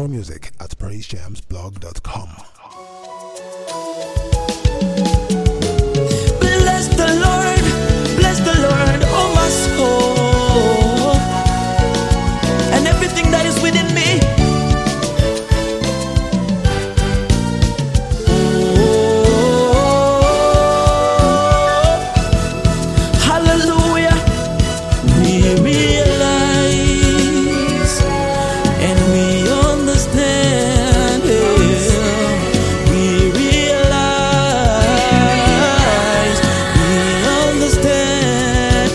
more music at praisejamsblog.com. Bless the Lord, oh my soul, and everything that is within me. Hallelujah. We realize and we understand. We realize, we understand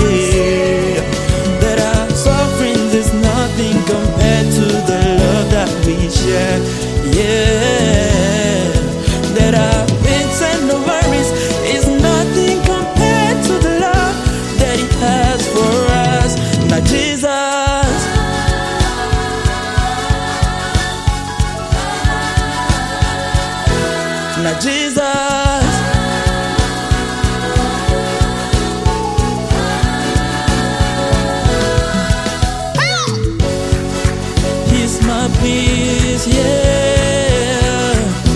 that our sufferings is nothing compared to the love that we share. Yeah, that our pains and the worries is nothing compared to the love that He has for us. Now Jesus, now Jesus, He's my peace, yeah.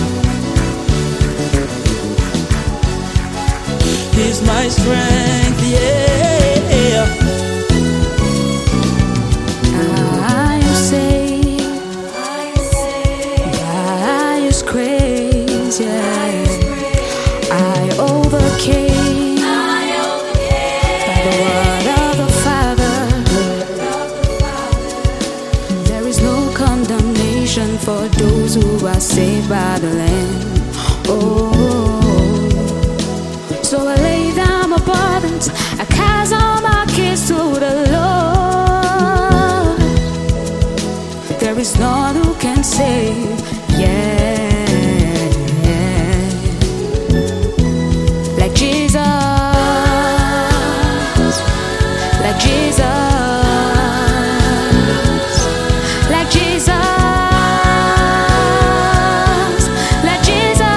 He's my strength, yeah. I am saved by His grace, yeah. I overcame by the word of the Father. There is no condemnation for those who are saved by the Lamb. Oh, so I lay down my burdens, I cast all my cares to the Lord. There is none who can save, yeah, like Jesus, like Jesus, like Jesus, like Jesus.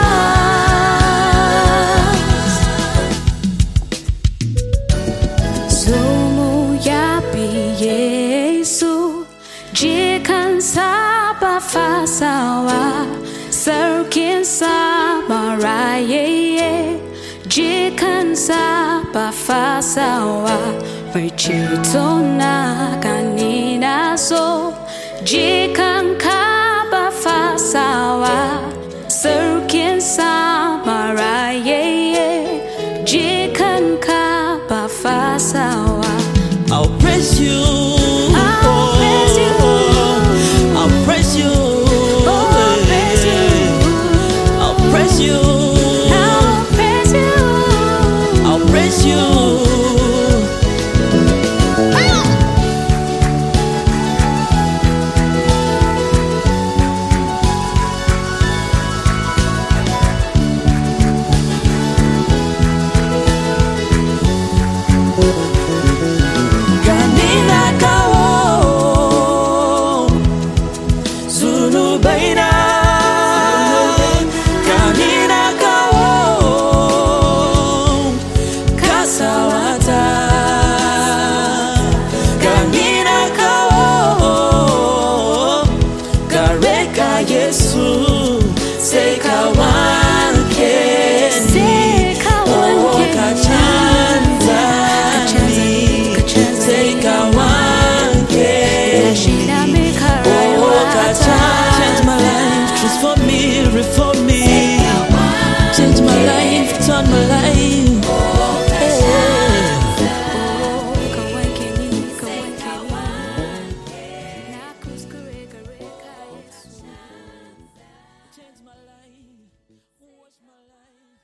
Somo yapi Yesu, jikan saba fasawa, sarkin sama raye, jikan saba fasawa, mai ceto na kanina so, jikan kaba fasawa, sarkin sama raye, jikan kaba fasawa. I'll praise you. I'll praise you. I'll praise you. Oh, I'll praise you. I'll praise you. I'll praise you. I'll praise you. Kanina kao zunubaina, kanina kao kasawata, kanina kao kareka Yesu sekawankeni oh kachanzani sekawankeni oh change my life, transform me, reform me, change my life, turn my life. Change my life, wash my life.